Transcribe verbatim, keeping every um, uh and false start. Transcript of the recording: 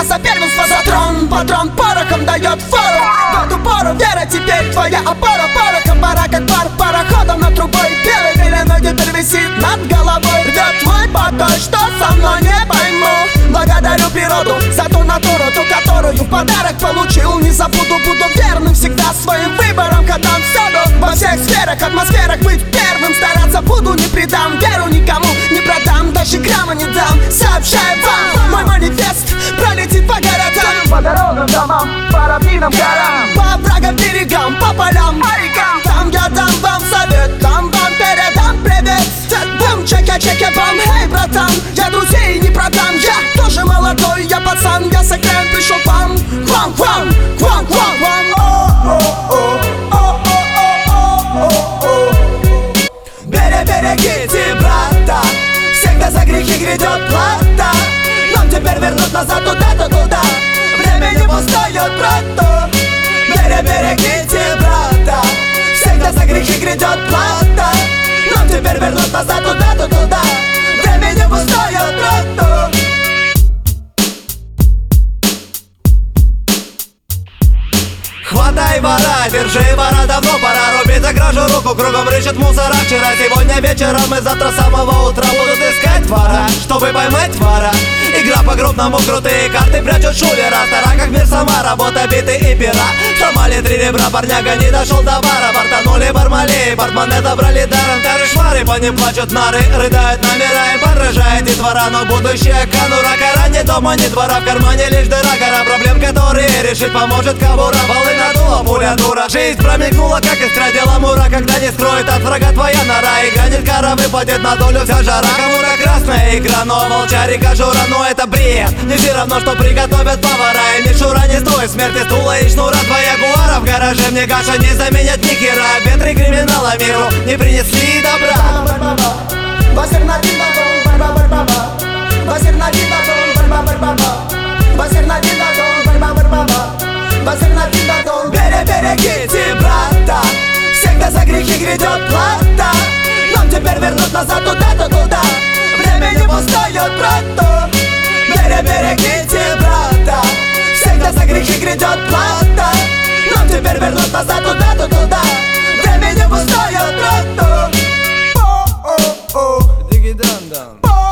за первенство, за трон. Патрон порохом дает фору. В эту пору вера теперь твоя опора. Порохом пора, как пар пароходом над трубой. Белый пеленой теперь висит над головой. Рвет твой покой, что со мной не пойму. Благодарю природу за ту натуру, ту, которую в подарок получил. Не забуду, буду верным всегда своим выборам, когда всюду, во всех сферах, атмосферах быть первым. Стараться буду, не предам, веру никому не продам, даже грамма не дам. Сообщаю вам, мой манифест пролетит по городам, по дорогам, домам, по равнинам, горам, по оврагам, берегам, по полям, по рекам. Там я дам вам совет, там вам передам привет. Бум, чеке, чеке, бам, эй, братан, я друзей не продам. Я тоже молодой, я пацан, я с экран пришел к вам. К вам, к вам, к вам, к вам, к вам. Берегите, брата, всегда за грехи грядет плата. Нам теперь вернуть назад туда-то туда, время не пустает, брата. Берегите, брата, всегда за грехи грядет плата. Нам теперь вернуть назад туда-то туда, время не пустает, брата. Хватай вора, держи вора, давно пора рубить за кражу руку, кругом рычат мусора. Вчера, сегодня вечером и завтра с самого утра будут искать вора, чтобы поймать вора. Игра по-крупному, крутые карты прячут шулера. Стара как мир сама, работа, биты и пера. Сломали три ребра, парняга не дошел до бара. Бортанули бармалей, портмоне добрали даром. Тары швары, по ним плачут нары, рыдают номера. Им поражает детвора, но будущее конура. Кора не дома, не двора, в кармане лишь дыра. Гора проблем, которые решить поможет кобура. Волны надула, пуля дура. Жизнь промелькнула, как искра, дело мура. Когда не скроет от врага твоя нора, и гонит кара, выпадет на долю вся жара. Кому-то красная икра, но волчари кожура. Но это бред, не все равно, что приготовят повара. И мишура не стоит смерти, стула и шнура. Два ягуара в гараже, мне каша не заменят ни хера. Ветры криминала миру не принесли добра. Берегите, брата, всегда за грехи грядет плата. Нам теперь вернуть назад туда-то туда, время не пустает, брата. Берегите, брата, всегда за грехи грядет плата. Нам теперь вернуть назад туда-то туда, время не пустает, брата. Диги-дан-дан.